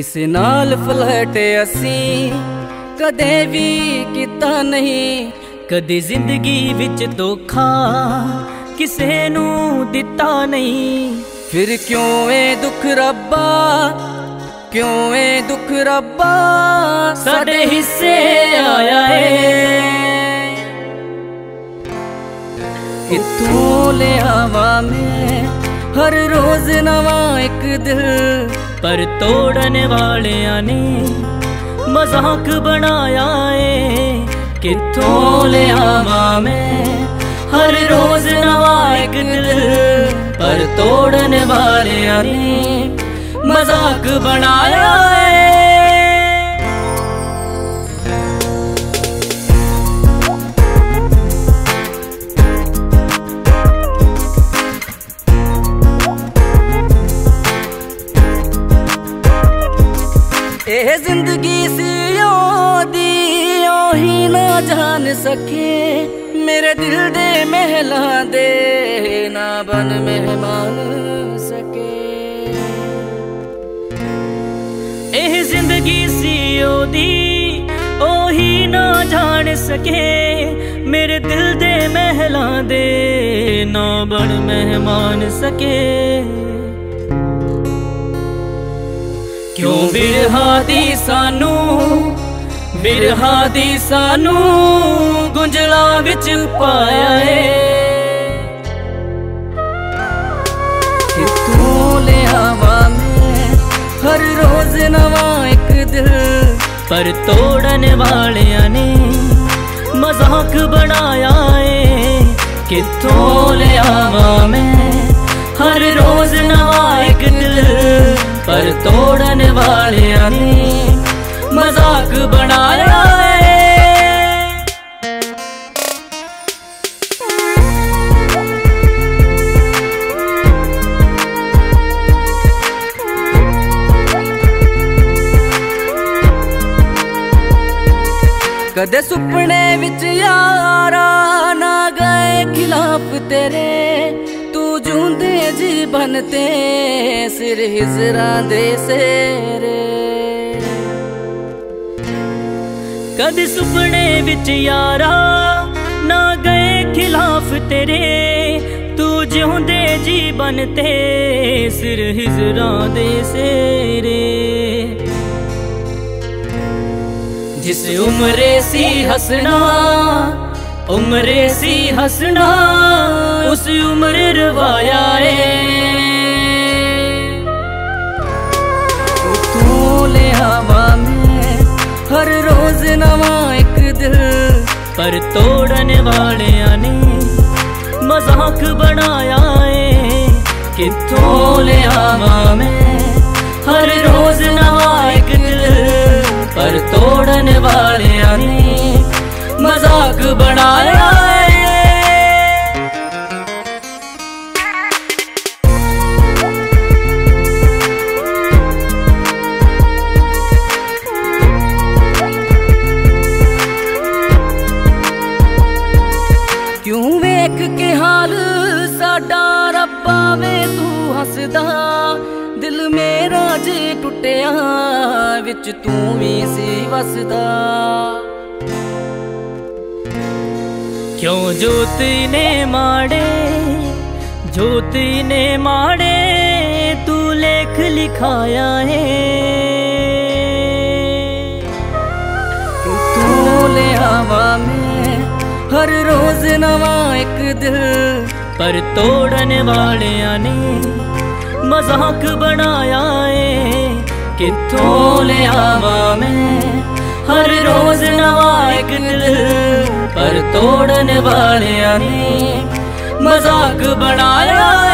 किसे नाल फ्लर्ट असी कदे भी किता नहीं, कदे जिंदगी विच धोखा किसे नू दिता नहीं। फिर क्यों ए दुख रब्बा, क्यों ए दुख रब्बा साडे हिस्से आया है। कित्थों ले आवा मैं हर रोज नवा एक दिल, पर तोड़ने वालियां ने मजाक बनाया है। कित्थों ले आवा मैं हर रोज नवा एक दिल, पर तोड़ने वालियां ने मजाक बनाया है। ए जिंदगी सी ओदी ओही ना जान सके, मेरे दिल दे महला दे ना बन मेहमान सके। ए जिंदगी सी ओदी ओही ना जान सके, मेरे दिल दे महला दे ना बन मेहमान सके। क्यों बिरहा दी सानू, बिरहा दी सानू गुंजला विच पाया है। कित्थों ले आवा मैं हर रोज नवा एक दिल, पर तोड़ने वालियां ने मजाक बनाया है। कित्थों ले आवा मैं हर रोज नवा एक दिल, पर तोड़ने वालियां ने मजाक बनाया है। कदे सुपने विच यारा ना गए खिलाफ तेरे, तू जूंदे जी बनते सिर हिजरा दे सेरे। कदे सुपने विच यारा ना गए खिलाफ तेरे, तू जूंदे जी बनते सिर हिजरा दे सेरे। जिस उम्रे सी हंसना, उम्रे सी हंसना उस उम्र रवाया है। तू ले आवा मैं हर रोज नवा एक दिल, पर तोड़ने वालियां ने मजाक बनाया है। कित्थों ले आवा मैं हर रोज नवा एक दिल, पर तोड़ने वालियां ने मजाक बनाया है। क्यों वेख के हाल साडा रब्बा वे तू हसदा, दिल मेरा जे टुटिया विच तू भी सी वसदा। क्यों ज्योति ने माड़े, ज्योति ने माड़े तू लेख लिखाया है। तू ले आवा मैं हर रोज नवा एक दिल, पर तोड़ने वालियां ने मजाक बनाया है। कित्थों ले आवा मैं हर रोज नवा एक दिल, पर तोड़ने वालियां ने मजाक बनाया है।